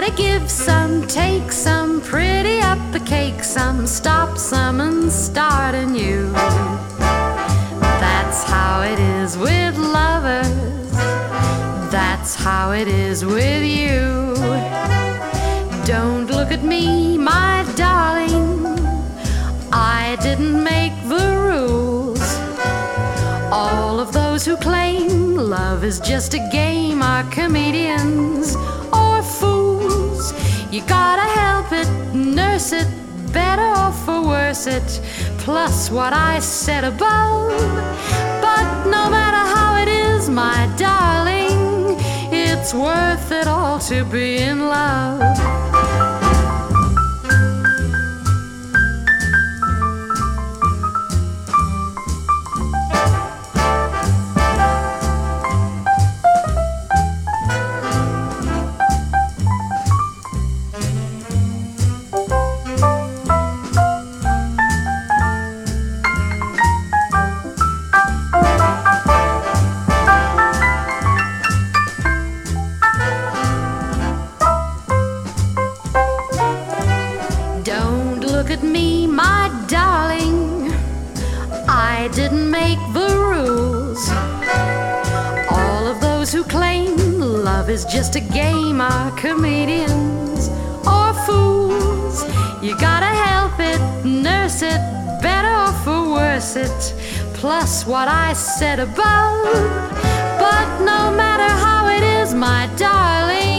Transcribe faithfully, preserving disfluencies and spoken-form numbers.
They give some, take some, pretty up a cake some, stop some and start anew. That's how it is with lovers. That's how it is with you. Don't look at me, my darling, I didn't make the rules. All of those who claim love is just a game are comedians or fools. You gotta help it, nurse it, better or for worse it, plus what I said above. But no matter how it is, my darling, it's worth it all to be in love. Don't look at me, my darling, I didn't make the rules. All of those who claim love is just a game are comedians or fools. You gotta help it, nurse it, better or for worse it, plus what I said above. But no matter how it is, my darling,